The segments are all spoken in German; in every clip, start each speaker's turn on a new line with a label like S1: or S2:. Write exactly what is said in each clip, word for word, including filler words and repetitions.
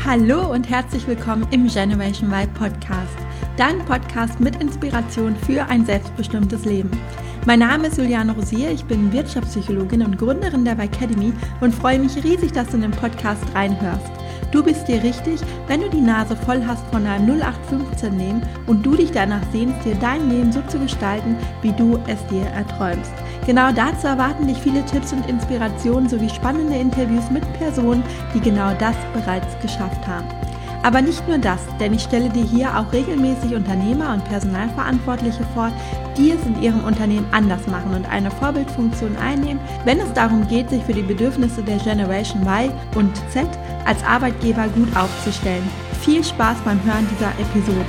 S1: Hallo und herzlich willkommen im Generation Y Podcast, dein Podcast mit Inspiration für ein selbstbestimmtes Leben. Mein Name ist Juliane Rosier, ich bin Wirtschaftspsychologin und Gründerin der Y-Academy und freue mich riesig, dass du in den Podcast reinhörst. Du bist dir richtig, wenn du die Nase voll hast von einem null acht fünfzehn Leben und du dich danach sehnst, dir dein Leben so zu gestalten, wie du es dir erträumst. Genau dazu erwarten dich viele Tipps und Inspirationen sowie spannende Interviews mit Personen, die genau das bereits geschafft haben. Aber nicht nur das, denn ich stelle dir hier auch regelmäßig Unternehmer und Personalverantwortliche vor, die es in ihrem Unternehmen anders machen und eine Vorbildfunktion einnehmen, wenn es darum geht, sich für die Bedürfnisse der Generation Y und Z als Arbeitgeber gut aufzustellen. Viel Spaß beim Hören dieser Episode.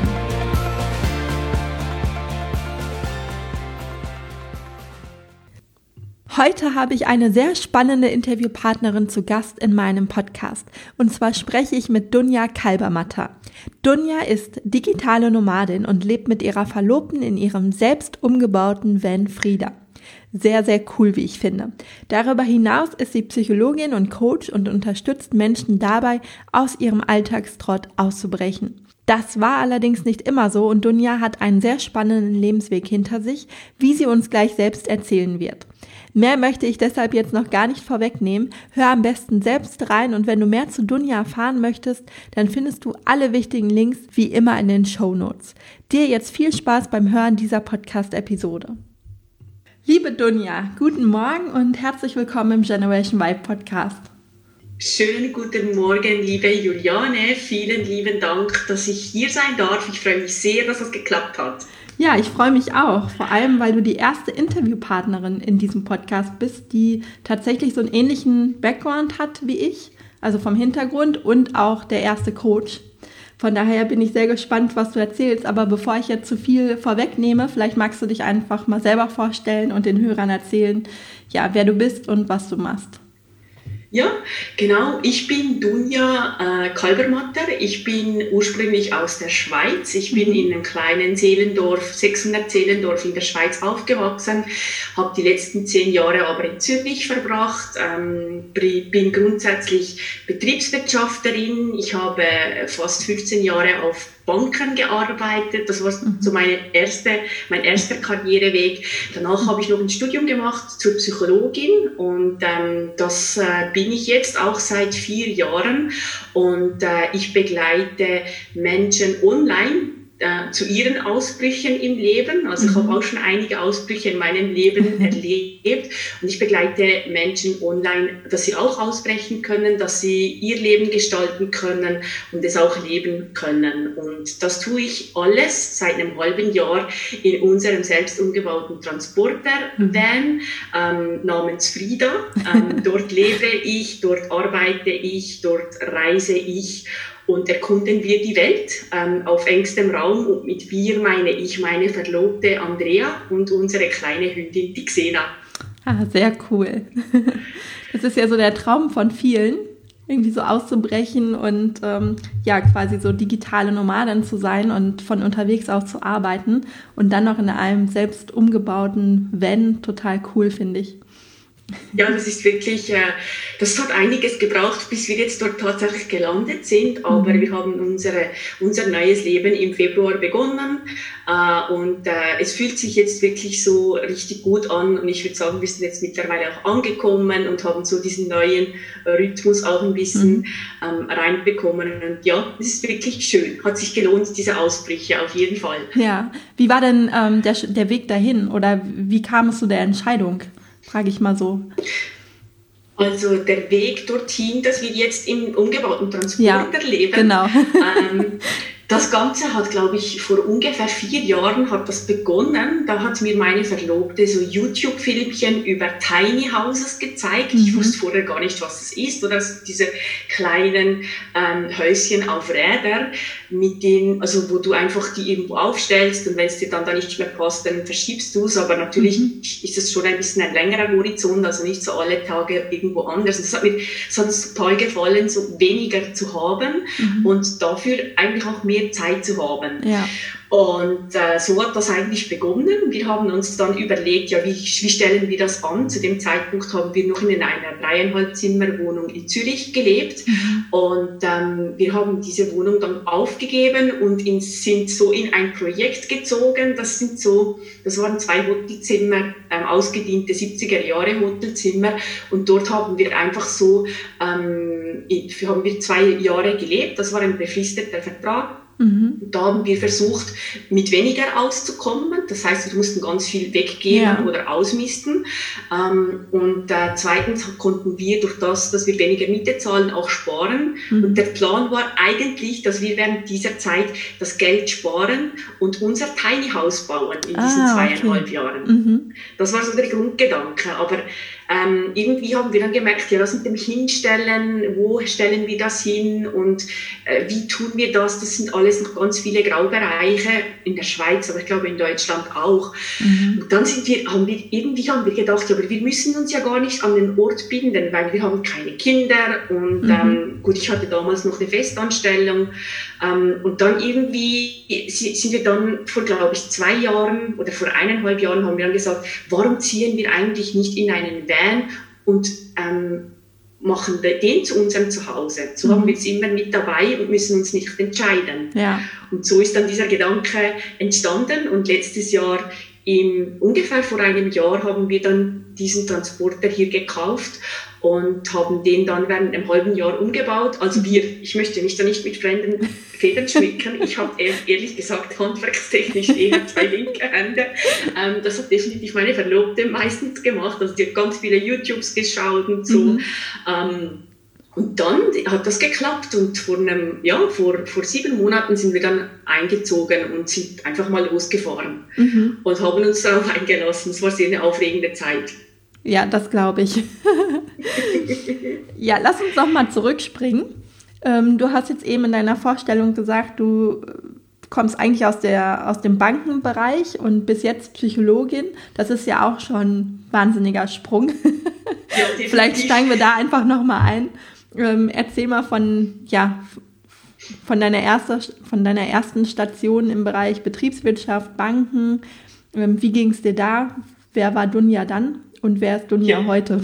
S1: Heute habe ich eine sehr spannende Interviewpartnerin zu Gast in meinem Podcast. Und zwar spreche ich mit Dunja Kalbermatter. Dunja ist digitale Nomadin und lebt mit ihrer Verlobten in ihrem selbst umgebauten Van Frieda. Sehr, sehr cool, wie ich finde. Darüber hinaus ist sie Psychologin und Coach und unterstützt Menschen dabei, aus ihrem Alltagstrott auszubrechen. Das war allerdings nicht immer so und Dunja hat einen sehr spannenden Lebensweg hinter sich, wie sie uns gleich selbst erzählen wird. Mehr möchte ich deshalb jetzt noch gar nicht vorwegnehmen. Hör am besten selbst rein und wenn du mehr zu Dunja erfahren möchtest, dann findest du alle wichtigen Links wie immer in den Shownotes. Dir jetzt viel Spaß beim Hören dieser Podcast-Episode. Liebe Dunja, guten Morgen und herzlich willkommen im Generation Y Podcast.
S2: Schönen guten Morgen, liebe Juliane. Vielen lieben Dank, dass ich hier sein darf. Ich freue mich sehr, dass es geklappt hat.
S1: Ja, ich freue mich auch, vor allem, weil du die erste Interviewpartnerin in diesem Podcast bist, die tatsächlich so einen ähnlichen Background hat wie ich, also vom Hintergrund und auch der erste Coach. Von daher bin ich sehr gespannt, was du erzählst, aber bevor ich jetzt zu viel vorwegnehme, vielleicht magst du dich einfach mal selber vorstellen und den Hörern erzählen, ja, wer du bist und was du machst.
S2: Ja, genau. Ich bin Dunja äh, Kalbermatter. Ich bin ursprünglich aus der Schweiz. Ich bin in einem kleinen Seelendorf, sechshundert Seelendorf in der Schweiz aufgewachsen, habe die letzten zehn Jahre aber in Zürich verbracht, ähm, bin grundsätzlich Betriebswirtschafterin. Ich habe fast fünfzehn Jahre auf Banken gearbeitet. Das war so meine erste, mein erster Karriereweg. Danach habe ich noch ein Studium gemacht zur Psychologin und ähm, das äh, bin ich jetzt auch seit vier Jahren und äh, ich begleite Menschen online äh, zu ihren Ausbrüchen im Leben. Also ich habe auch schon einige Ausbrüche in meinem Leben erlebt und ich begleite Menschen online, dass sie auch ausbrechen können, dass sie ihr Leben gestalten können und es auch leben können. Und das tue ich alles seit einem halben Jahr in unserem selbst umgebauten Transporter-Van ähm, namens Frieda. Ähm, dort lebe ich, dort arbeite ich, dort reise ich und erkunden wir die Welt ähm, auf engstem Raum. Und mit wir meine ich meine Verlobte Andrea und unsere kleine Hündin, die Xena.
S1: Ah, sehr cool. Das ist ja so der Traum von vielen, irgendwie so auszubrechen und ähm, ja quasi so digitale Nomaden zu sein und von unterwegs aus zu arbeiten und dann noch in einem selbst umgebauten Van. Total cool, finde ich.
S2: Ja, das ist wirklich, äh, das hat einiges gebraucht, bis wir jetzt dort tatsächlich gelandet sind, aber mhm. wir haben unsere, unser neues Leben im Februar begonnen äh, und äh, es fühlt sich jetzt wirklich so richtig gut an und ich würde sagen, wir sind jetzt mittlerweile auch angekommen und haben so diesen neuen Rhythmus auch ein bisschen mhm. ähm, reinbekommen und ja, es ist wirklich schön, hat sich gelohnt, diese Ausbrüche auf jeden Fall.
S1: Ja, wie war denn ähm, der, der Weg dahin oder wie kam es zu der Entscheidung? Frage ich mal so.
S2: Also der Weg dorthin, dass wir jetzt im umgebauten Transporter ja, leben.
S1: Genau.
S2: ähm, das Ganze hat, glaube ich, vor ungefähr vier Jahren hat das begonnen. Da hat mir meine Verlobte so YouTube-Filmchen über Tiny Houses gezeigt. Mhm. Ich wusste vorher gar nicht, was das ist. Oder diese kleinen ähm, Häuschen auf Rädern, mit denen, also wo du einfach die irgendwo aufstellst und wenn es dir dann da nicht mehr passt, dann verschiebst du es. Aber natürlich mhm. ist es schon ein bisschen ein längerer Horizont, also nicht so alle Tage irgendwo anders. Es hat mir es hat uns total gefallen, so weniger zu haben mhm. und dafür eigentlich auch mehr Zeit zu haben.
S1: Ja.
S2: Und äh, so hat das eigentlich begonnen. Wir haben uns dann überlegt, ja, wie, wie stellen wir das an? Zu dem Zeitpunkt haben wir noch in einer dreieinhalb Zimmer Wohnung in Zürich gelebt. Mhm. Und ähm, wir haben diese Wohnung dann aufgegeben und in, sind so in ein Projekt gezogen. Das sind so, das waren zwei Hotelzimmer, ähm, ausgediente siebziger Jahre Hotelzimmer. Und dort haben wir einfach so, ähm, haben wir zwei Jahre gelebt. Das war ein befristeter Vertrag. Mhm. Da haben wir versucht, mit weniger auszukommen. Das heißt, wir mussten ganz viel weggeben ja. oder ausmisten. Ähm, und äh, zweitens konnten wir durch das, dass wir weniger Miete zahlen, auch sparen. Mhm. Und der Plan war eigentlich, dass wir während dieser Zeit das Geld sparen und unser Tiny House bauen in ah, diesen zweieinhalb okay. Jahren. Mhm. Das war so der Grundgedanke. Aber Ähm, irgendwie haben wir dann gemerkt, ja, das mit dem Hinstellen, wo stellen wir das hin und äh, wie tun wir das? Das sind alles noch ganz viele Graubereiche in der Schweiz, aber ich glaube in Deutschland auch. Mhm. Und dann sind wir, haben wir, irgendwie haben wir gedacht, ja, aber wir müssen uns ja gar nicht an den Ort binden, weil wir haben keine Kinder und mhm. ähm, gut, ich hatte damals noch eine Festanstellung ähm, und dann irgendwie sind wir dann vor, glaube ich, zwei Jahren oder vor eineinhalb Jahren haben wir dann gesagt, warum ziehen wir eigentlich nicht in einen Van und ähm, machen den zu unserem Zuhause. So mhm. haben wir es immer mit dabei und müssen uns nicht entscheiden. Ja. Und so ist dann dieser Gedanke entstanden und letztes Jahr, im, ungefähr vor einem Jahr, haben wir dann diesen Transporter hier gekauft und haben den dann während einem halben Jahr umgebaut. Also wir, ich möchte mich da nicht mit fremden Federn schmücken. Ich habe ehrlich gesagt handwerkstechnisch eher zwei linke Hände. Ähm, das hat definitiv meine Verlobte meistens gemacht. Also die hat ganz viele YouTubes geschaut und so. Mhm. Ähm, und dann hat das geklappt und vor einem, ja, vor, vor sieben Monaten sind wir dann eingezogen und sind einfach mal losgefahren mhm. und haben uns darauf eingelassen. Es war sehr eine aufregende Zeit.
S1: Ja, das glaube ich. Ja, lass uns noch mal zurückspringen. Ähm, du hast jetzt eben in deiner Vorstellung gesagt, du kommst eigentlich aus der, aus dem Bankenbereich und bist jetzt Psychologin. Das ist ja auch schon ein wahnsinniger Sprung. Ja, vielleicht steigen wir da einfach noch mal ein. Ähm, erzähl mal von, ja, von deiner, erste, von deiner ersten Station im Bereich Betriebswirtschaft, Banken. Ähm, wie ging es dir da? Wer war Dunja dann und wer ist Dunja ja. heute?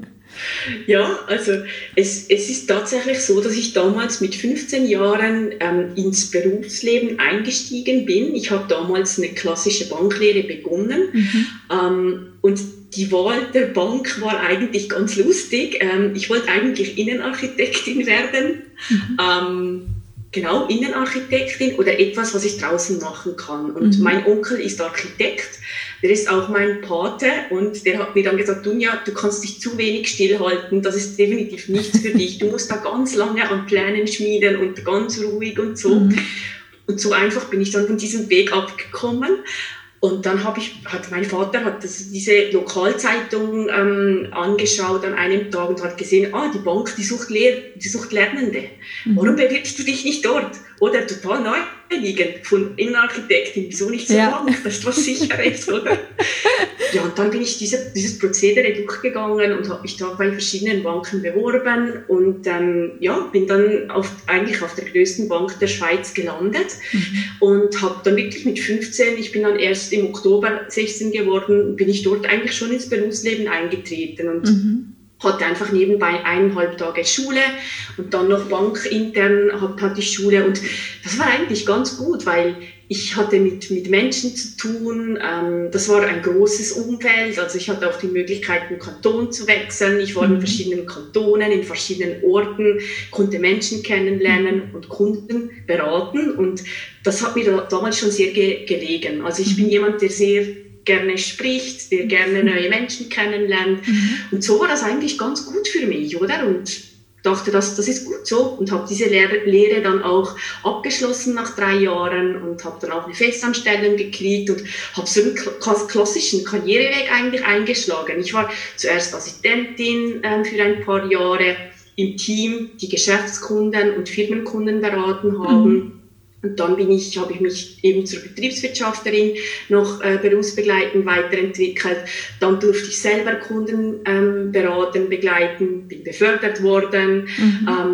S2: Ja, also es, es ist tatsächlich so, dass ich damals mit fünfzehn Jahren ähm, ins Berufsleben eingestiegen bin. Ich habe damals eine klassische Banklehre begonnen mhm. ähm, und die Wahl der Bank war eigentlich ganz lustig. Ähm, ich wollte eigentlich Innenarchitektin werden. Mhm. Ähm, genau, Innenarchitektin oder etwas, was ich draußen machen kann. Und mhm. mein Onkel ist Architekt. Der ist auch mein Pate und der hat mir dann gesagt, Dunja, du kannst dich zu wenig stillhalten, das ist definitiv nichts für dich. Du musst da ganz lange an Plänen schmieden und ganz ruhig und so. Mhm. Und so einfach bin ich dann von diesem Weg abgekommen. Und dann habe ich, hat mein Vater hat das, diese Lokalzeitung ähm, angeschaut an einem Tag und hat gesehen, ah, die Bank, die sucht, Lehr die sucht Lernende. Mhm. Warum bewirbst du dich nicht dort? Oder total naheliegend von Innenarchitektin, wieso nicht zur ja. Bank? Das ist was Sicheres, oder? Ja, und dann bin ich diese, dieses Prozedere durchgegangen und habe mich da bei verschiedenen Banken beworben und ähm, ja, bin dann auf, eigentlich auf der größten Bank der Schweiz gelandet mhm. und habe dann wirklich mit fünfzehn, ich bin dann erst im Oktober sechzehn geworden, bin ich dort eigentlich schon ins Berufsleben eingetreten und mhm. hatte einfach nebenbei eineinhalb Tage Schule und dann noch bankintern hatte ich Schule und das war eigentlich ganz gut, weil ich hatte mit, mit Menschen zu tun, ähm, das war ein großes Umfeld, also ich hatte auch die Möglichkeit, den Kanton zu wechseln, ich war in verschiedenen Kantonen, in verschiedenen Orten, konnte Menschen kennenlernen und Kunden beraten und das hat mir da, damals schon sehr ge- gelegen. Also ich bin jemand, der sehr gerne spricht, der gerne neue Menschen kennenlernt mhm. und so war das eigentlich ganz gut für mich, oder? Und dachte, das, das ist gut so und habe diese Lehre, Lehre dann auch abgeschlossen nach drei Jahren und habe dann auch eine Festanstellung gekriegt und habe so einen klassischen Karriereweg eigentlich eingeschlagen. Ich war zuerst Assistentin äh, für ein paar Jahre im Team, die Geschäftskunden und Firmenkunden beraten haben. Mhm. Und dann bin ich, habe ich mich eben zur Betriebswirtschafterin noch äh, berufsbegleitend weiterentwickelt. Dann durfte ich selber Kunden ähm, beraten, begleiten, bin befördert worden. Mhm. Ähm,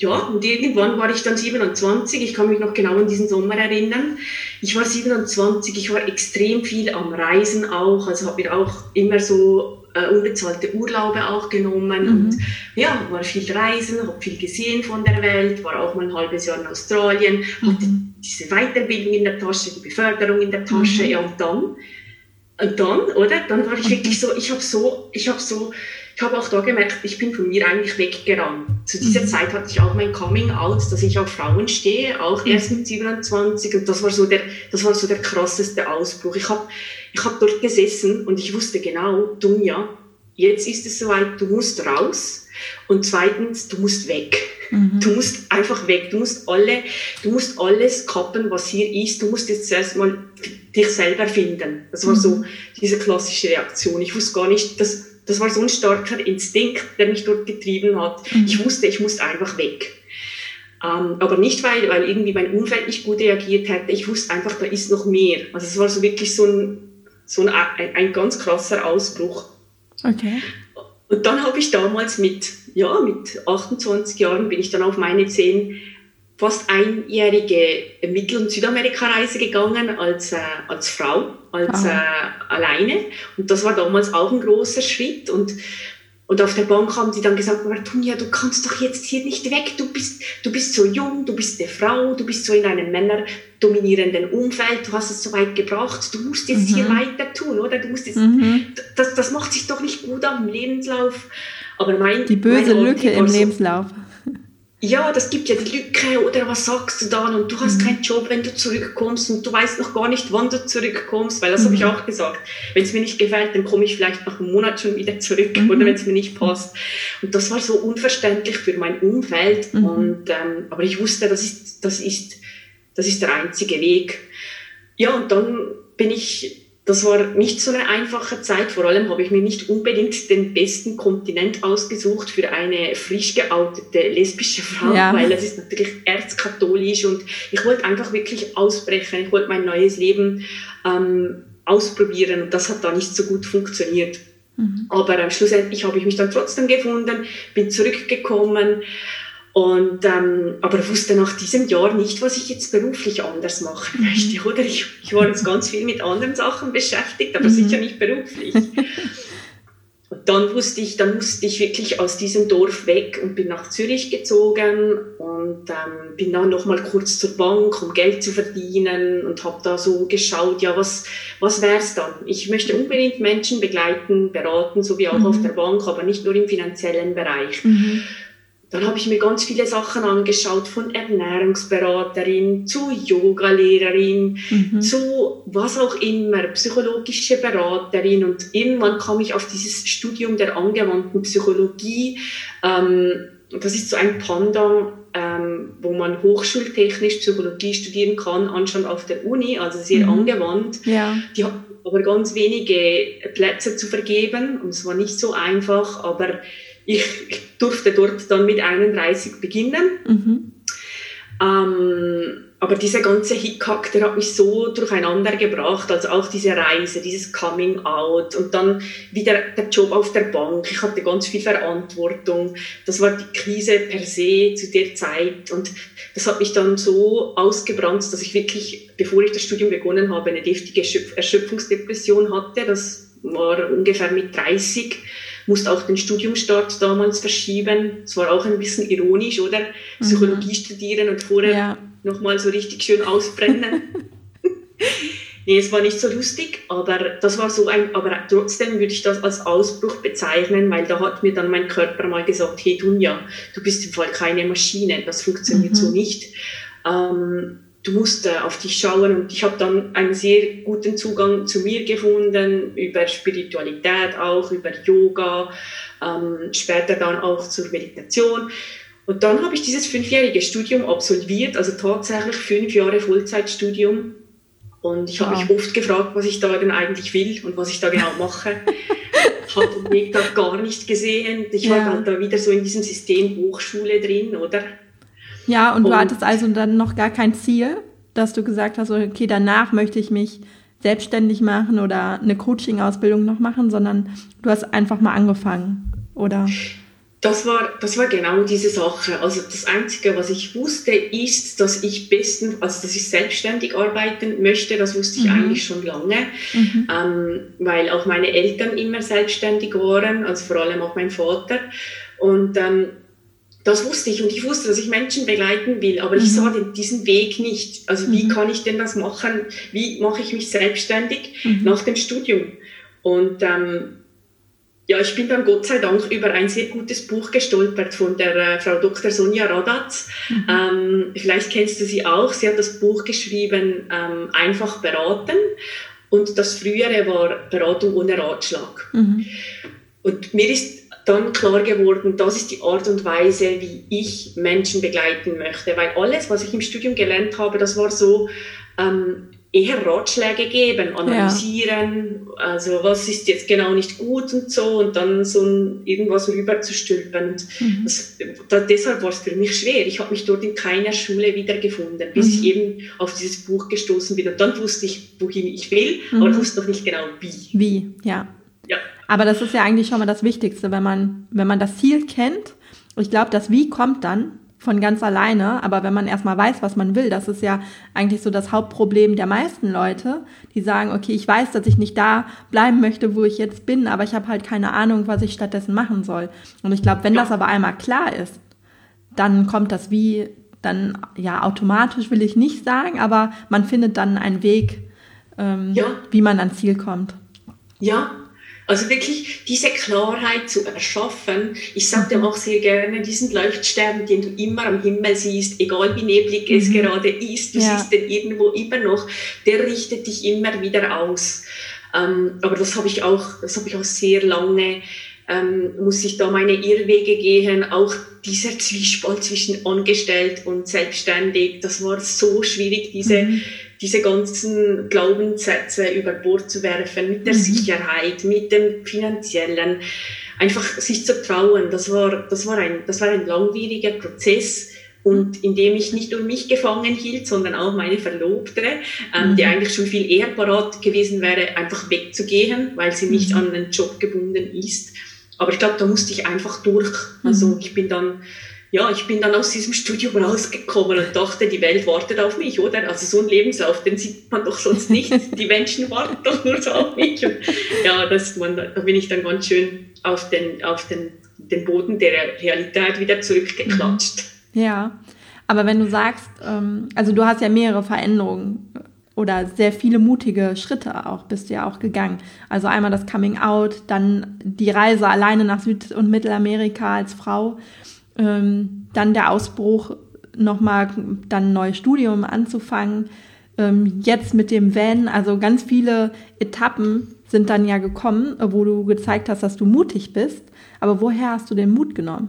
S2: ja, und irgendwann war ich dann siebenundzwanzig, ich kann mich noch genau an diesen Sommer erinnern. Ich war siebenundzwanzig, ich war extrem viel am Reisen auch, also habe mir auch immer so äh, unbezahlte Urlaube auch genommen. Mhm. Und ja, war viel reisen, habe viel gesehen von der Welt, war auch mal ein halbes Jahr in Australien, mhm. hatte diese Weiterbildung in der Tasche, die Beförderung in der Tasche, mhm. ja, und dann, und dann, oder? Dann war ich wirklich so, ich habe so, ich habe so, ich habe auch da gemerkt, ich bin von mir eigentlich weggerannt. Zu dieser mhm. Zeit hatte ich auch mein Coming Out, dass ich auf Frauen stehe, auch erst mit siebenundzwanzig. Und das war so der, das war so der krasseste Ausbruch. Ich habe, ich habe dort gesessen und ich wusste genau, Dunja, jetzt ist es soweit, du musst raus. Und zweitens, du musst weg. Mhm. Du musst einfach weg. Du musst alle, du musst alles kappen, was hier ist. Du musst jetzt zuerst mal dich selber finden. Das war mhm. so diese klassische Reaktion. Ich wusste gar nicht, dass Das war so ein starker Instinkt, der mich dort getrieben hat. Mhm. Ich wusste, ich musste einfach weg. Ähm, aber nicht, weil, weil irgendwie mein Umfeld nicht gut reagiert hätte. Ich wusste einfach, da ist noch mehr. Also es war so wirklich so ein, so ein, ein, ein ganz krasser Ausbruch.
S1: Okay.
S2: Und dann habe ich damals mit, ja, mit achtundzwanzig Jahren bin ich dann auf meine zehn fast einjährige Mittel- und Südamerika-Reise gegangen als, äh, als Frau, als äh, alleine. Und das war damals auch ein großer Schritt. Und, und auf der Bank haben die dann gesagt, Dunja, du kannst doch jetzt hier nicht weg. Du bist, du bist so jung, du bist eine Frau, du bist so in einem männerdominierenden Umfeld, du hast es so weit gebracht, du musst jetzt mhm. hier weiter tun, oder? Du musst jetzt, mhm. das, das macht sich doch nicht gut am Lebenslauf. Aber mein,
S1: die böse
S2: mein
S1: Lücke im
S2: so,
S1: Lebenslauf.
S2: Ja, das gibt ja die Lücke, oder was sagst du dann? Und du hast mhm. keinen Job, wenn du zurückkommst und du weißt noch gar nicht, wann du zurückkommst, weil das mhm. habe ich auch gesagt. Wenn es mir nicht gefällt, dann komme ich vielleicht nach einem Monat schon wieder zurück, mhm. oder wenn es mir nicht passt. Und das war so unverständlich für mein Umfeld. Mhm. Und, ähm, aber ich wusste, das ist, das ist, das ist der einzige Weg. Ja, und dann bin ich... Das war nicht so eine einfache Zeit. Vor allem habe ich mir nicht unbedingt den besten Kontinent ausgesucht für eine frisch geoutete lesbische Frau, ja. weil das ist natürlich erzkatholisch und ich wollte einfach wirklich ausbrechen. Ich wollte mein neues Leben ähm, ausprobieren und das hat da nicht so gut funktioniert. Mhm. Aber ähm, schlussendlich habe ich mich dann trotzdem gefunden, bin zurückgekommen. Und, ähm, aber wusste nach diesem Jahr nicht, was ich jetzt beruflich anders machen möchte, mhm. oder? Ich, ich war jetzt ganz viel mit anderen Sachen beschäftigt, aber mhm. sicher nicht beruflich. Und dann wusste ich, dann musste ich wirklich aus diesem Dorf weg und bin nach Zürich gezogen und ähm, bin dann nochmal kurz zur Bank, um Geld zu verdienen und habe da so geschaut, ja, was, was wär's dann? Ich möchte unbedingt Menschen begleiten, beraten, so wie auch mhm. auf der Bank, aber nicht nur im finanziellen Bereich. Mhm. Dann habe ich mir ganz viele Sachen angeschaut, von Ernährungsberaterin zu Yogalehrerin, mhm. zu was auch immer, psychologische Beraterin. Und irgendwann kam ich auf dieses Studium der angewandten Psychologie. Ähm, das ist so ein Pendant, ähm, wo man hochschultechnisch Psychologie studieren kann, anscheinend auf der Uni, also sehr mhm. angewandt. Ja. Die hat aber ganz wenige Plätze zu vergeben und es war nicht so einfach, aber Ich, ich durfte dort dann mit einunddreißig beginnen. Mhm. Ähm, aber dieser ganze Hickhack, der hat mich so durcheinander gebracht, also auch diese Reise, dieses Coming Out und dann wieder der Job auf der Bank. Ich hatte ganz viel Verantwortung. Das war die Krise per se zu der Zeit und das hat mich dann so ausgebrannt, dass ich wirklich, bevor ich das Studium begonnen habe, eine deftige Erschöpfungsdepression hatte. Das war ungefähr mit dreißig. Musste auch den Studiumstart damals verschieben. Es war auch ein bisschen ironisch, oder? Mhm. Psychologie studieren und vorher ja. nochmal so richtig schön ausbrennen. Nee, es war nicht so lustig, aber das war so ein, aber trotzdem würde ich das als Ausbruch bezeichnen, weil da hat mir dann mein Körper mal gesagt, hey Dunja, du bist im Fall keine Maschine, das funktioniert mhm. so nicht. Ähm, Du musst äh, auf dich schauen und ich habe dann einen sehr guten Zugang zu mir gefunden, über Spiritualität auch, über Yoga, ähm, später dann auch zur Meditation. Und dann habe ich dieses fünfjährige Studium absolviert, also tatsächlich fünf Jahre Vollzeitstudium. Und ich habe wow. mich oft gefragt, was ich da denn eigentlich will und was ich da genau mache. Ich habe den Weg da gar nicht gesehen. Ich ja. war dann da wieder so in diesem System Hochschule drin, oder?
S1: Ja, und du und, hattest also dann noch gar kein Ziel, dass du gesagt hast, okay, danach möchte ich mich selbstständig machen oder eine Coaching-Ausbildung noch machen, sondern du hast einfach mal angefangen, oder?
S2: Das war, das war genau diese Sache. Also das Einzige, was ich wusste, ist, dass ich besten, also dass ich selbstständig arbeiten möchte. Das wusste ich mhm. eigentlich schon lange, mhm. ähm, weil auch meine Eltern immer selbstständig waren, also vor allem auch mein Vater. Und ähm, das wusste ich. Und ich wusste, dass ich Menschen begleiten will, aber mhm. ich sah den, diesen Weg nicht. Also wie mhm. kann ich denn das machen? Wie mache ich mich selbstständig mhm. nach dem Studium? Und ähm, ja, ich bin dann Gott sei Dank über ein sehr gutes Buch gestolpert von der äh, Frau Doktor Sonja Radatz. Mhm. Ähm, vielleicht kennst du sie auch. Sie hat das Buch geschrieben, ähm, Einfach beraten. Und das frühere war Beratung ohne Ratschlag. Mhm. Und mir ist dann klar geworden, das ist die Art und Weise, wie ich Menschen begleiten möchte. Weil alles, was ich im Studium gelernt habe, das war so ähm, eher Ratschläge geben, analysieren, ja. also was ist jetzt genau nicht gut und so und dann so ein, irgendwas rüber zu stülpen. Mhm. Das, das, deshalb war es für mich schwer. Ich habe mich dort in keiner Schule wiedergefunden, bis mhm. ich eben auf dieses Buch gestoßen bin. Und dann wusste ich, wohin ich will, mhm. aber ich wusste noch nicht genau wie.
S1: Wie, ja.
S2: ja.
S1: Aber das ist ja eigentlich schon mal das Wichtigste, wenn man, wenn man das Ziel kennt. Ich glaube, das Wie kommt dann von ganz alleine, aber wenn man erstmal weiß, was man will, das ist ja eigentlich so das Hauptproblem der meisten Leute, die sagen, okay, ich weiß, dass ich nicht da bleiben möchte, wo ich jetzt bin, aber ich habe halt keine Ahnung, was ich stattdessen machen soll. Und ich glaube, wenn das aber einmal klar ist, dann kommt das Wie dann, ja, automatisch will ich nicht sagen, aber man findet dann einen Weg, ähm, ja. wie man ans Ziel kommt.
S2: Ja, also wirklich diese Klarheit zu erschaffen. Ich sage dir auch sehr gerne, diesen Leuchtstern, den du immer am Himmel siehst, egal wie neblig es mhm. gerade ist, du ja. siehst den irgendwo immer noch, der richtet dich immer wieder aus. Ähm, aber das habe ich auch, das habe ich auch sehr lange, ähm, muss ich da meine Irrwege gehen, auch dieser Zwiespalt zwischen angestellt und selbstständig, das war so schwierig, diese mhm. diese ganzen Glaubenssätze über Bord zu werfen, mit der mhm. Sicherheit, mit dem Finanziellen, einfach sich zu trauen. Das war, das war ein, das war ein langwieriger Prozess. Und in dem ich nicht nur mich gefangen hielt, sondern auch meine Verlobte, ähm, mhm. die eigentlich schon viel eher parat gewesen wäre, einfach wegzugehen, weil sie nicht mhm. an einen Job gebunden ist. Aber ich glaube, da musste ich einfach durch. Also mhm. ich bin dann Ja, ich bin dann aus diesem Studium rausgekommen und dachte, die Welt wartet auf mich, oder? Also so ein Lebenslauf, den sieht man doch sonst nicht. Die Menschen warten doch nur so auf mich. Und ja, das, man, da bin ich dann ganz schön auf den, auf den, den Boden der Realität wieder zurückgeklatscht.
S1: Ja, aber wenn du sagst, ähm, also du hast ja mehrere Veränderungen oder sehr viele mutige Schritte auch, bist du ja auch gegangen. Also einmal das Coming Out, dann die Reise alleine nach Süd- und Mittelamerika als Frau, Ähm, dann der Ausbruch, nochmal dann ein neues Studium anzufangen, ähm, jetzt mit dem Van, also ganz viele Etappen sind dann ja gekommen, wo du gezeigt hast, dass du mutig bist, aber woher hast du den Mut genommen?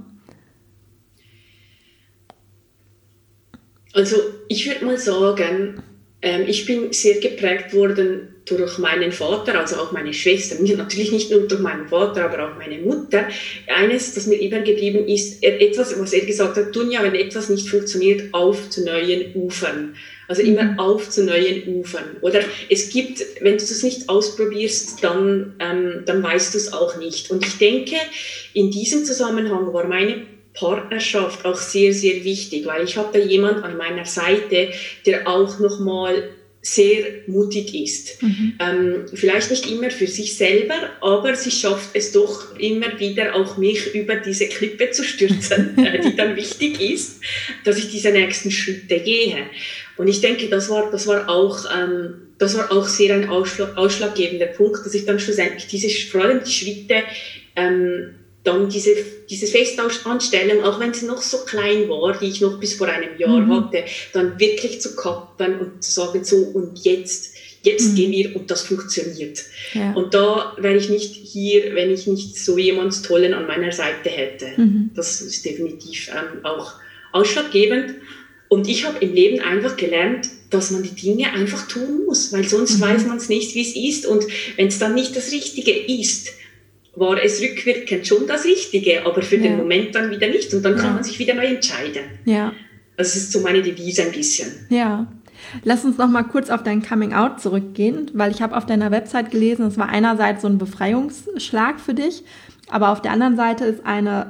S2: Also ich würde mal sagen, ähm, ich bin sehr geprägt worden durch meinen Vater, also auch meine Schwester, natürlich nicht nur durch meinen Vater, aber auch meine Mutter. Eines, das mir immer geblieben ist, etwas, was er gesagt hat, Dunja, wenn etwas nicht funktioniert, auf zu neuen Ufern. Also immer mhm. auf zu neuen Ufern. Oder es gibt, wenn du es nicht ausprobierst, dann, ähm, dann weißt du es auch nicht. Und ich denke, in diesem Zusammenhang war meine Partnerschaft auch sehr, sehr wichtig, weil ich habe da jemand an meiner Seite, der auch nochmal sehr mutig ist. Mhm. Ähm, vielleicht nicht immer für sich selber, aber sie schafft es doch immer wieder auch mich über diese Klippe zu stürzen, äh, die dann wichtig ist, dass ich diese nächsten Schritte gehe. Und ich denke, das war, das war auch, ähm, das war auch sehr ein ausschlag, ausschlaggebender Punkt, dass ich dann schlussendlich diese, vor allem die Schritte, ähm, dann diese, diese Festanstellung, auch wenn sie noch so klein war, die ich noch bis vor einem Jahr mhm. hatte, dann wirklich zu kappen und zu sagen, so und jetzt, jetzt mhm. gehen wir und das funktioniert. Ja. Und da wäre ich nicht hier, wenn ich nicht so jemand Tollen an meiner Seite hätte. Mhm. Das ist definitiv ähm, auch ausschlaggebend. Und ich habe im Leben einfach gelernt, dass man die Dinge einfach tun muss, weil sonst mhm. weiß man es nicht, wie es ist. Und wenn es dann nicht das Richtige ist, war es rückwirkend schon das Richtige, aber für ja. den Moment dann wieder nicht. Und dann kann ja. man sich wieder neu entscheiden.
S1: Ja.
S2: Das ist so meine Devise ein bisschen.
S1: Ja. Lass uns noch mal kurz auf dein Coming-out zurückgehen, weil ich habe auf deiner Website gelesen, es war einerseits so ein Befreiungsschlag für dich, aber auf der anderen Seite ist eine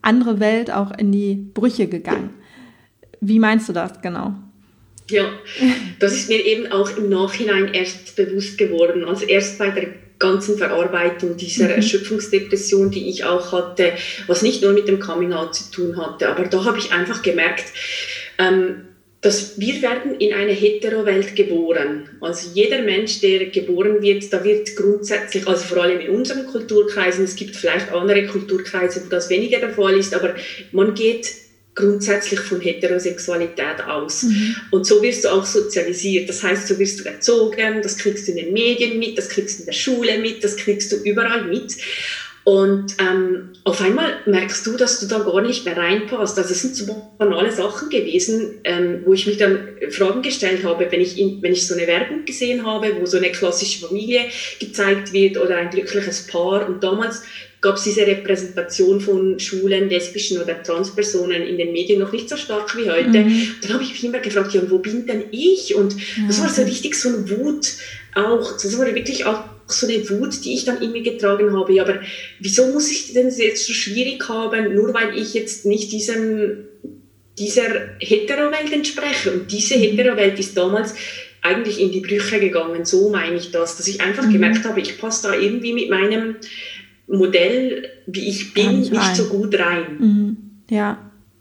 S1: andere Welt auch in die Brüche gegangen. Wie meinst du das genau?
S2: Ja, das ist mir eben auch im Nachhinein erst bewusst geworden. Also erst bei der ganzen Verarbeitung dieser mhm. Erschöpfungsdepression, die ich auch hatte, was nicht nur mit dem Coming-out zu tun hatte, aber da habe ich einfach gemerkt, ähm, dass wir werden in eine Hetero-Welt geboren. Also jeder Mensch, der geboren wird, da wird grundsätzlich, also vor allem in unseren Kulturkreisen, es gibt vielleicht andere Kulturkreise, wo das weniger der Fall ist, aber man geht grundsätzlich von Heterosexualität aus. Mhm. Und so wirst du auch sozialisiert. Das heißt, so wirst du erzogen, das kriegst du in den Medien mit, das kriegst du in der Schule mit, das kriegst du überall mit. Und ähm, auf einmal merkst du, dass du da gar nicht mehr reinpasst. Also es sind so banale Sachen gewesen, ähm, wo ich mich dann Fragen gestellt habe, wenn ich, in, wenn ich so eine Werbung gesehen habe, wo so eine klassische Familie gezeigt wird oder ein glückliches Paar. Und damals gab es diese Repräsentation von schwulen, lesbischen oder Transpersonen in den Medien noch nicht so stark wie heute. Mhm. Dann habe ich mich immer gefragt, ja, wo bin denn ich? Und ja, das war so richtig so eine Wut auch, das war wirklich auch so eine Wut, die ich dann in mir getragen habe. Ja, aber wieso muss ich denn jetzt so schwierig haben, nur weil ich jetzt nicht diesem, dieser Hetero-Welt entspreche? Und diese Hetero-Welt ist damals eigentlich in die Brüche gegangen, so meine ich das, dass ich einfach mhm. gemerkt habe, ich passe da irgendwie mit meinem Modell, wie ich bin, nicht, nicht so gut rein.
S1: Mhm. Ja.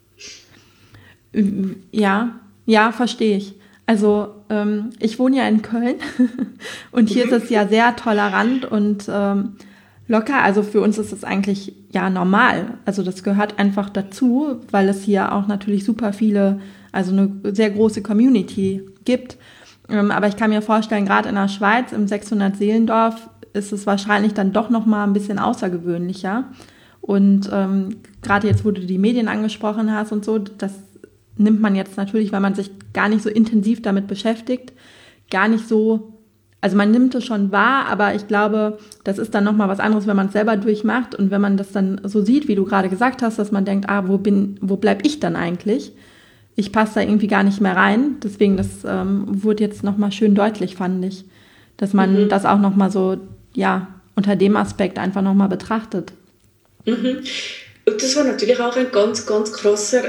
S1: Ja, ja, verstehe ich. Also ähm, ich wohne ja in Köln und hier mhm. ist es ja sehr tolerant und ähm, locker. Also für uns ist es eigentlich ja normal. Also das gehört einfach dazu, weil es hier auch natürlich super viele, also eine sehr große Community gibt. Ähm, aber ich kann mir vorstellen, gerade in der Schweiz, im sechshundert-Seelendorf, ist es wahrscheinlich dann doch noch mal ein bisschen außergewöhnlicher. Und ähm, gerade jetzt, wo du die Medien angesprochen hast und so, das nimmt man jetzt natürlich, weil man sich gar nicht so intensiv damit beschäftigt, gar nicht so, also man nimmt es schon wahr, aber ich glaube, das ist dann nochmal was anderes, wenn man es selber durchmacht und wenn man das dann so sieht, wie du gerade gesagt hast, dass man denkt, ah, wo bin, wo bleib ich dann eigentlich? Ich passe da irgendwie gar nicht mehr rein. Deswegen, das ähm, wurde jetzt nochmal schön deutlich, fand ich, dass man mhm. das auch nochmal so, ja, unter dem Aspekt einfach nochmal betrachtet.
S2: Mhm. Und das war natürlich auch ein ganz, ganz krasser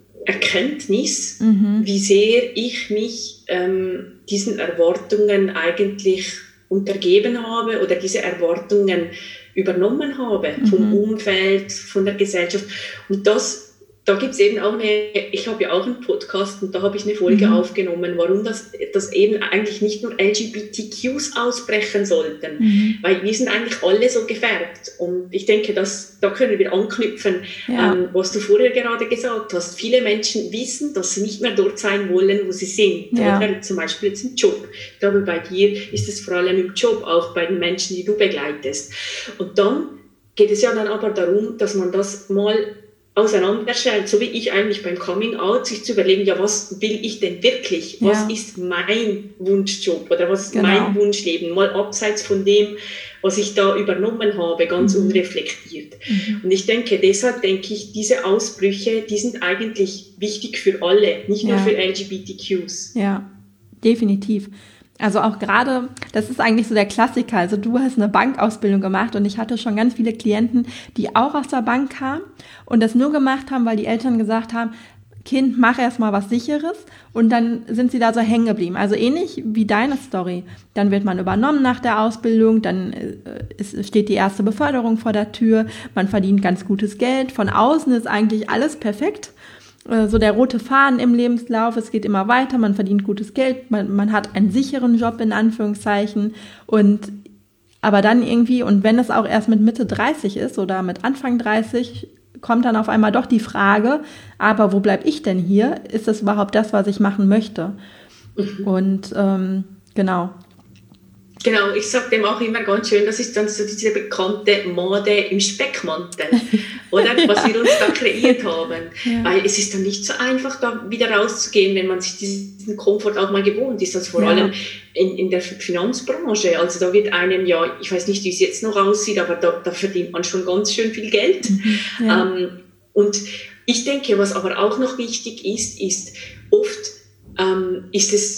S2: Erkenntnis, mhm. wie sehr ich mich ähm, diesen Erwartungen eigentlich untergeben habe oder diese Erwartungen übernommen habe mhm. vom Umfeld, von der Gesellschaft. Und das, da gibt es eben auch eine, ich habe ja auch einen Podcast und da habe ich eine Folge mhm. aufgenommen, warum das, das eben eigentlich nicht nur L G B T Qs ausbrechen sollten, mhm. weil wir sind eigentlich alle so gefärbt und ich denke, dass, da können wir anknüpfen, ja. ähm, was du vorher gerade gesagt hast. Viele Menschen wissen, dass sie nicht mehr dort sein wollen, wo sie sind, ja. oder zum Beispiel jetzt im Job. Ich glaube, bei dir ist es vor allem im Job, auch bei den Menschen, die du begleitest. Und dann geht es ja dann aber darum, dass man das mal auseinanderstellt, so wie ich eigentlich beim Coming Out, sich zu überlegen, ja, was will ich denn wirklich? Was ja. ist mein Wunschjob oder was ist genau. mein Wunschleben? Mal abseits von dem, was ich da übernommen habe, ganz mhm. unreflektiert. Mhm. Und ich denke, deshalb denke ich, diese Ausbrüche, die sind eigentlich wichtig für alle, nicht ja. nur für L G B T Qs.
S1: Ja, definitiv. Also auch gerade, das ist eigentlich so der Klassiker, also du hast eine Bankausbildung gemacht und ich hatte schon ganz viele Klienten, die auch aus der Bank kamen und das nur gemacht haben, weil die Eltern gesagt haben, Kind, mach erst mal was Sicheres und dann sind sie da so hängen geblieben. Also ähnlich wie deine Story. Dann wird man übernommen nach der Ausbildung, dann ist, steht die erste Beförderung vor der Tür, man verdient ganz gutes Geld, von außen ist eigentlich alles perfekt. So der rote Faden im Lebenslauf, es geht immer weiter, man verdient gutes Geld, man, man hat einen sicheren Job in Anführungszeichen und aber dann irgendwie, und wenn es auch erst mit Mitte dreißig ist oder mit Anfang dreißig, kommt dann auf einmal doch die Frage, aber wo bleib ich denn hier? Ist das überhaupt das, was ich machen möchte? Mhm. Und ähm, genau.
S2: Genau, ich sage dem auch immer ganz schön, das ist dann so diese bekannte Mode im Speckmantel, oder? Was wir uns da kreiert haben. Ja. Weil es ist dann nicht so einfach, da wieder rauszugehen, wenn man sich diesen Komfort auch mal gewohnt ist. Also vor ja. allem in, in der Finanzbranche. Also da wird einem ja, ich weiß nicht, wie es jetzt noch aussieht, aber da, da verdient man schon ganz schön viel Geld. Mhm. Ja. Ähm, und ich denke, was aber auch noch wichtig ist, ist oft ähm, ist es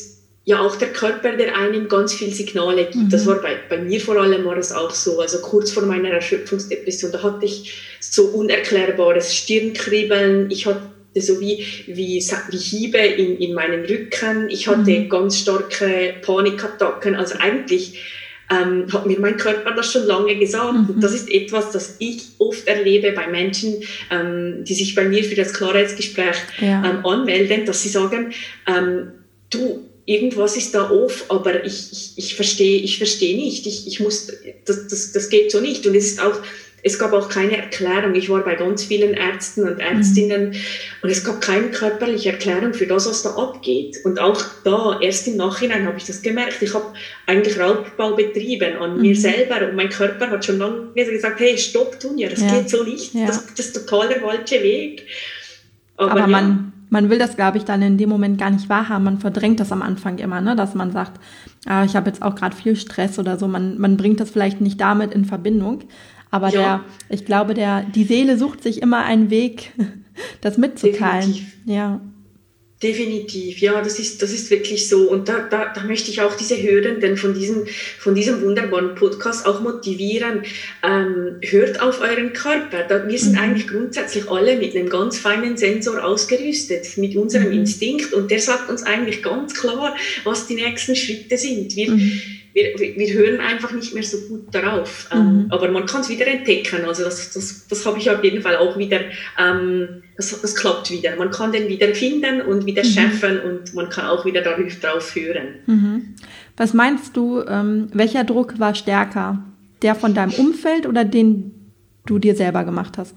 S2: ja auch der Körper, der einem ganz viele Signale gibt. Mhm. Das war bei, bei mir vor allem war es auch so. Also kurz vor meiner Erschöpfungsdepression, da hatte ich so unerklärbares Stirnkribbeln. Ich hatte so wie, wie, wie Hiebe in, in meinen Rücken. Ich hatte mhm. ganz starke Panikattacken. Also eigentlich ähm, hat mir mein Körper das schon lange gesagt. Mhm. Und das ist etwas, das ich oft erlebe bei Menschen, ähm, die sich bei mir für das Klarheitsgespräch ja. ähm, anmelden, dass sie sagen, ähm, du, irgendwas ist da off, aber ich, ich, ich verstehe ich verstehe nicht. Ich, ich muss, das, das, das geht so nicht. Und es ist auch, es gab auch keine Erklärung. Ich war bei ganz vielen Ärzten und Ärztinnen mhm. und es gab keine körperliche Erklärung für das, was da abgeht. Und auch da, erst im Nachhinein habe ich das gemerkt. Ich habe eigentlich Raubbau betrieben an mhm. mir selber und mein Körper hat schon lange gesagt, hey, stopp, Dunja, das ja. geht so nicht. Ja. Das, das ist total der falsche Weg.
S1: Aber, Aber man, ja. man will das, glaube ich, dann in dem Moment gar nicht wahrhaben. Man verdrängt das am Anfang immer, ne? Dass man sagt, ah, ich habe jetzt auch gerade viel Stress oder so. Man, man bringt das vielleicht nicht damit in Verbindung. Aber ja. der, ich glaube, der, die Seele sucht sich immer einen Weg, das mitzuteilen.
S2: Definitiv.
S1: Ja.
S2: Definitiv, ja, das ist, das ist wirklich so. Und da, da, da möchte ich auch diese Hörenden von diesem, von diesem wunderbaren Podcast auch motivieren. Ähm, hört auf euren Körper. Da, wir sind mhm. eigentlich grundsätzlich alle mit einem ganz feinen Sensor ausgerüstet, mit unserem mhm. Instinkt. Und der sagt uns eigentlich ganz klar, was die nächsten Schritte sind. Wir, mhm. Wir, wir hören einfach nicht mehr so gut darauf. Mhm. Ähm, aber man kann es wieder entdecken. Also das, das, das habe ich auf jeden Fall auch wieder, ähm, das, das klappt wieder. Man kann den wieder finden und wieder mhm. schärfen und man kann auch wieder darauf hören.
S1: Mhm. Was meinst du, ähm, welcher Druck war stärker? Der von deinem Umfeld oder den du dir selber gemacht hast?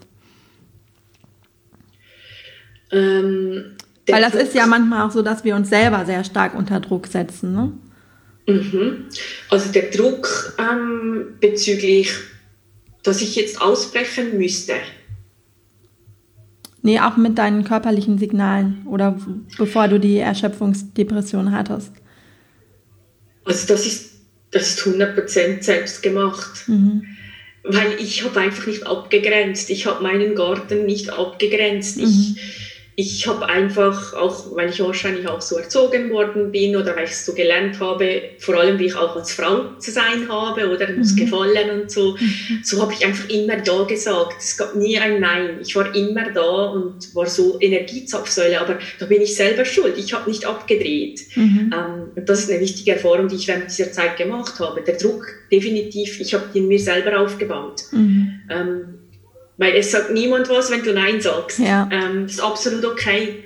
S2: Ähm,
S1: Weil das Druck ist ja manchmal auch so, dass wir uns selber sehr stark unter Druck setzen, ne?
S2: Mhm. Also der Druck ähm, bezüglich, dass ich jetzt ausbrechen müsste.
S1: Nee, auch mit deinen körperlichen Signalen oder bevor du die Erschöpfungsdepression hattest.
S2: Also das ist, das ist hundert Prozent selbst gemacht. Mhm. Weil ich habe einfach nicht abgegrenzt. Ich habe meinen Garten nicht abgegrenzt. Mhm. Ich Ich habe einfach, auch weil ich wahrscheinlich auch so erzogen worden bin oder weil ich es so gelernt habe, vor allem wie ich auch als Frau zu sein habe oder muss mhm. gefallen und so, mhm. so habe ich einfach immer Ja gesagt. Es gab nie ein Nein. Ich war immer da und war so Energiezapfsäule, aber da bin ich selber schuld. Ich habe nicht abgedreht. Mhm. Ähm, und das ist eine wichtige Erfahrung, die ich während dieser Zeit gemacht habe. Der Druck, definitiv, ich habe den mir selber aufgebaut. Mhm. Ähm, Weil es sagt niemand was, wenn du Nein sagst. Ja. Ähm, das ist absolut okay.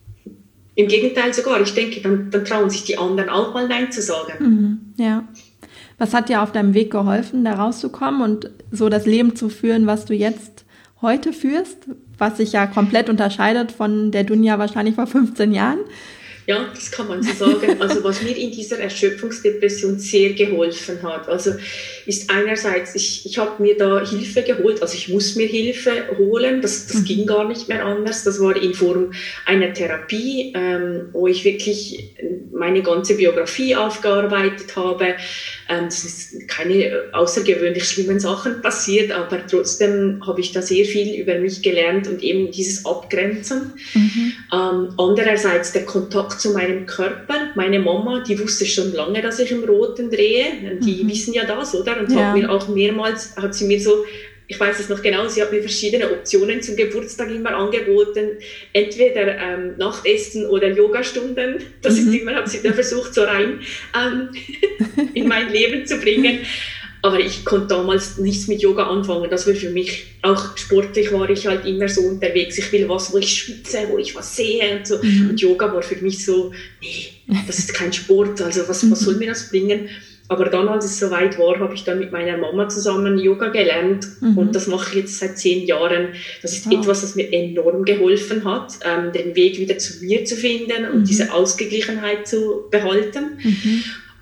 S2: Im Gegenteil sogar. Ich denke, dann, dann trauen sich die anderen auch mal Nein zu sagen.
S1: Mhm, ja. Was hat dir auf deinem Weg geholfen, da rauszukommen und so das Leben zu führen, was du jetzt heute führst? Was sich ja komplett unterscheidet von der Dunja wahrscheinlich vor fünfzehn Jahren.
S2: Ja, das kann man so sagen. Also was mir in dieser Erschöpfungsdepression sehr geholfen hat, also ist einerseits, ich, ich habe mir da Hilfe geholt, also ich muss mir Hilfe holen, das, das mhm. ging gar nicht mehr anders, das war in Form einer Therapie, ähm, wo ich wirklich meine ganze Biografie aufgearbeitet habe. Ähm, es ist keine außergewöhnlich schlimmen Sachen passiert, aber trotzdem habe ich da sehr viel über mich gelernt und eben dieses Abgrenzen. Mhm. Ähm, andererseits der Kontakt zu meinem Körper. Meine Mama, die wusste schon lange, dass ich im Roten drehe. Die mhm. wissen ja das, oder? Und ja. hat mir auch mehrmals, hat sie mir so, ich weiß es noch genau, sie hat mir verschiedene Optionen zum Geburtstag immer angeboten. Entweder ähm, Nachtessen oder Yogastunden. Das mhm. ist immer, hat sie da versucht, so rein ähm, in mein Leben zu bringen. Aber ich konnte damals nichts mit Yoga anfangen. Das war für mich, auch sportlich war ich halt immer so unterwegs. Ich will was, wo ich schwitze, wo ich was sehe und so. Mhm. Und Yoga war für mich so, nee, das ist kein Sport, also was, was soll mir das bringen? Aber dann, als es soweit war, habe ich dann mit meiner Mama zusammen Yoga gelernt. Mhm. Und das mache ich jetzt seit zehn Jahren. Das ist oh. etwas, das mir enorm geholfen hat, ähm, den Weg wieder zu mir zu finden und mhm. diese Ausgeglichenheit zu behalten. Mhm.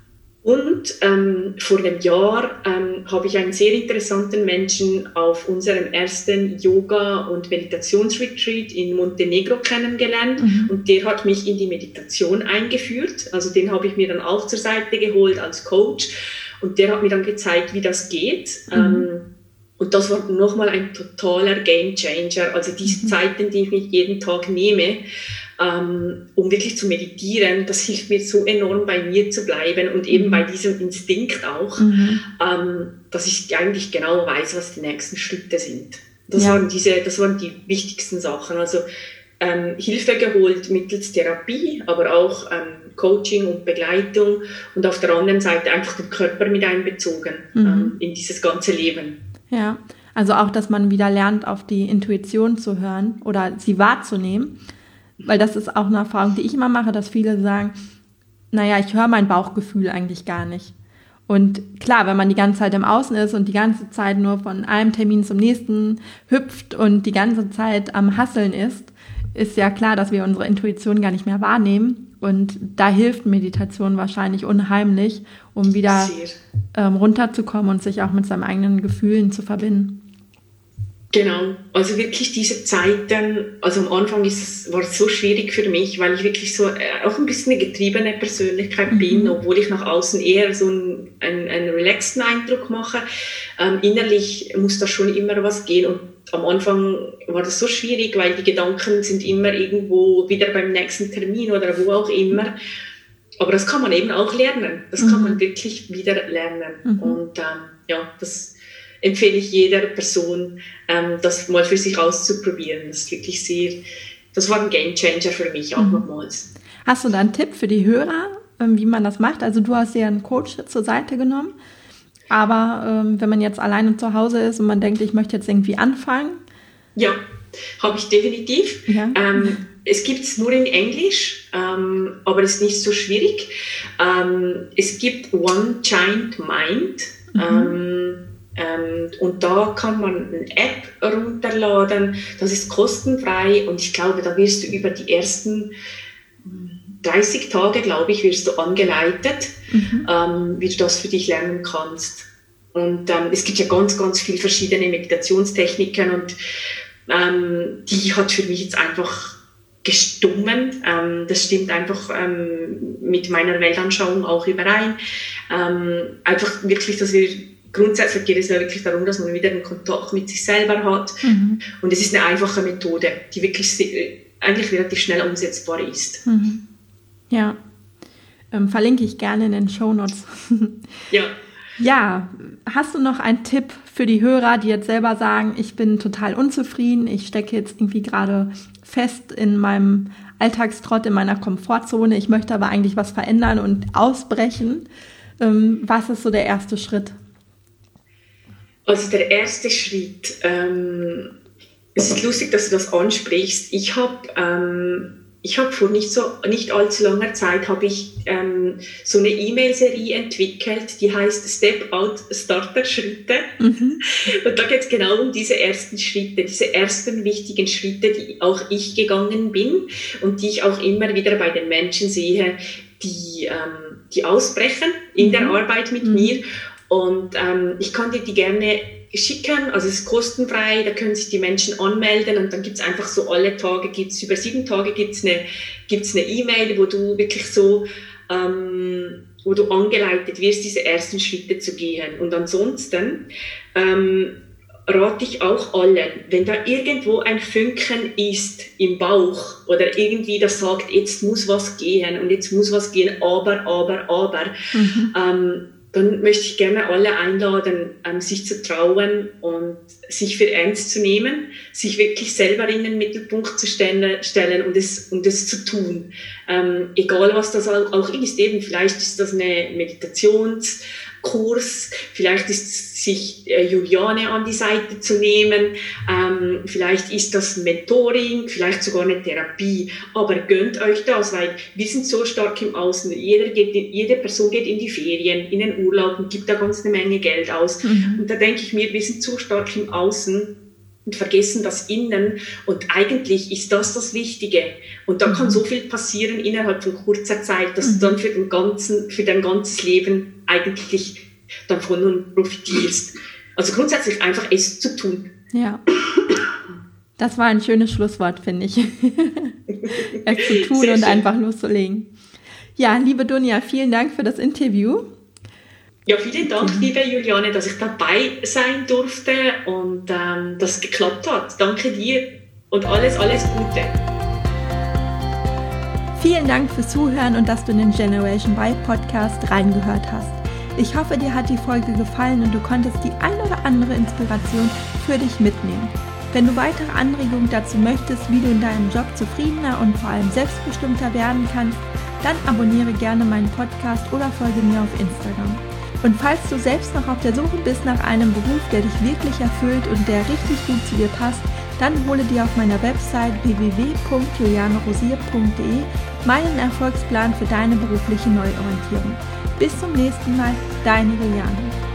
S2: Und ähm, vor einem Jahr ähm, habe ich einen sehr interessanten Menschen auf unserem ersten Yoga- und Meditationsretreat in Montenegro kennengelernt. Mhm. Und der hat mich in die Meditation eingeführt. Also den habe ich mir dann auch zur Seite geholt als Coach. Und der hat mir dann gezeigt, wie das geht. Mhm. Ähm, und das war nochmal ein totaler Gamechanger. Also diese mhm. Zeiten, die ich mich jeden Tag nehme, ähm, um wirklich zu meditieren. Das hilft mir so enorm, bei mir zu bleiben und eben mhm. bei diesem Instinkt auch, mhm. ähm, dass ich eigentlich genau weiß, was die nächsten Schritte sind. Das, ja. waren, diese, das waren die wichtigsten Sachen. Also ähm, Hilfe geholt mittels Therapie, aber auch ähm, Coaching und Begleitung und auf der anderen Seite einfach den Körper mit einbezogen mhm. ähm, in dieses ganze Leben.
S1: Ja, also auch, dass man wieder lernt, auf die Intuition zu hören oder sie wahrzunehmen, weil das ist auch eine Erfahrung, die ich immer mache, dass viele sagen, naja, ich höre mein Bauchgefühl eigentlich gar nicht. Und klar, wenn man die ganze Zeit im Außen ist und die ganze Zeit nur von einem Termin zum nächsten hüpft und die ganze Zeit am Hasseln ist, ist ja klar, dass wir unsere Intuition gar nicht mehr wahrnehmen. Und da hilft Meditation wahrscheinlich unheimlich, um wieder ähm, runterzukommen und sich auch mit seinen eigenen Gefühlen zu verbinden.
S2: Genau, also wirklich diese Zeiten, also am Anfang ist es, war es so schwierig für mich, weil ich wirklich so äh, auch ein bisschen eine getriebene Persönlichkeit mhm. bin, obwohl ich nach außen eher so einen, einen, einen relaxten Eindruck mache. Ähm, innerlich muss da schon immer was gehen und am Anfang war das so schwierig, weil die Gedanken sind immer irgendwo wieder beim nächsten Termin oder wo auch immer. Aber das kann man eben auch lernen, das mhm. kann man wirklich wieder lernen mhm. und ähm, ja, das empfehle ich jeder Person, ähm, das mal für sich auszuprobieren. Das ist wirklich sehr, das war ein Gamechanger für mich auch mhm. nochmals.
S1: Hast du da einen Tipp für die Hörer, ähm, wie man das macht? Also du hast ja einen Coach zur Seite genommen, aber ähm, wenn man jetzt alleine zu Hause ist und man denkt, ich möchte jetzt irgendwie anfangen?
S2: Ja, habe ich definitiv. Ja. Ähm, es gibt es nur in Englisch, ähm, aber es ist nicht so schwierig. Ähm, es gibt One Giant Mind. Mhm. Ähm, Ähm, und da kann man eine App runterladen, das ist kostenfrei und ich glaube, da wirst du über die ersten dreißig Tage, glaube ich, wirst du angeleitet, mhm. ähm, wie du das für dich lernen kannst. Und ähm, es gibt ja ganz, ganz viele verschiedene Meditationstechniken und ähm, die hat für mich jetzt einfach gestummen. Ähm, das stimmt einfach ähm, mit meiner Weltanschauung auch überein. Ähm, einfach wirklich, dass wir grundsätzlich geht es ja wirklich darum, dass man wieder einen Kontakt mit sich selber hat. Mhm. Und es ist eine einfache Methode, die wirklich eigentlich relativ schnell umsetzbar ist.
S1: Mhm. Ja, ähm, verlinke ich gerne in den Shownotes.
S2: Ja.
S1: Ja, hast du noch einen Tipp für die Hörer, die jetzt selber sagen, ich bin total unzufrieden, ich stecke jetzt irgendwie gerade fest in meinem Alltagstrott, in meiner Komfortzone, ich möchte aber eigentlich was verändern und ausbrechen. Ähm, was ist so der erste Schritt?
S2: Also der erste Schritt, ähm, es ist lustig, dass du das ansprichst. Ich habe ähm, ich hab vor nicht, so, nicht allzu langer Zeit habe ich ähm, so eine E-Mail-Serie entwickelt, die heißt Step Out Starter Schritte. Mhm. Und da geht es genau um diese ersten Schritte, diese ersten wichtigen Schritte, die auch ich gegangen bin und die ich auch immer wieder bei den Menschen sehe, die, ähm, die ausbrechen in mhm. der Arbeit mit mhm. mir. Und ähm, ich kann dir die gerne schicken, also es ist kostenfrei, da können sich die Menschen anmelden und dann gibt's einfach so alle Tage, gibt's über sieben Tage gibt's eine gibt's eine E-Mail, wo du wirklich so, ähm, wo du angeleitet wirst, diese ersten Schritte zu gehen. Und ansonsten ähm, rate ich auch allen, wenn da irgendwo ein Funken ist im Bauch oder irgendwie das sagt, jetzt muss was gehen und jetzt muss was gehen, aber, aber, aber, mhm. ähm, dann möchte ich gerne alle einladen, ähm, sich zu trauen und sich für ernst zu nehmen, sich wirklich selber in den Mittelpunkt zu stellen, stellen und es, und es zu tun. Ähm, egal was das auch ist, eben vielleicht ist das eine Meditationskurs, vielleicht ist es sich äh, Juliane an die Seite zu nehmen, ähm, vielleicht ist das Mentoring, vielleicht sogar eine Therapie, aber gönnt euch das, weil wir sind so stark im Außen, jeder geht in, jede Person geht in die Ferien, in den Urlaub und gibt da ganz eine Menge Geld aus mhm. und da denke ich mir, wir sind so stark im Außen und vergessen das Innen und eigentlich ist das das Wichtige und da mhm. kann so viel passieren innerhalb von kurzer Zeit, dass mhm. du dann für, den ganzen, für dein ganzes Leben eigentlich davon nun profitierst. Also grundsätzlich einfach es zu tun.
S1: Ja, das war ein schönes Schlusswort, finde ich. Es zu tun Sehr und schön. Einfach loszulegen. Ja, liebe Dunja, vielen Dank für das Interview.
S2: Ja, vielen Dank, liebe Juliane, dass ich dabei sein durfte und ähm, dass es geklappt hat. Danke dir und alles, alles Gute.
S1: Vielen Dank fürs Zuhören und dass du in den Generation Y Podcast reingehört hast. Ich hoffe, dir hat die Folge gefallen und du konntest die ein oder andere Inspiration für dich mitnehmen. Wenn du weitere Anregungen dazu möchtest, wie du in deinem Job zufriedener und vor allem selbstbestimmter werden kannst, dann abonniere gerne meinen Podcast oder folge mir auf Instagram. Und falls du selbst noch auf der Suche bist nach einem Beruf, der dich wirklich erfüllt und der richtig gut zu dir passt, dann hole dir auf meiner Website w w w punkt juliane rosier punkt d e meinen Erfolgsplan für deine berufliche Neuorientierung. Bis zum nächsten Mal, deine Juliane.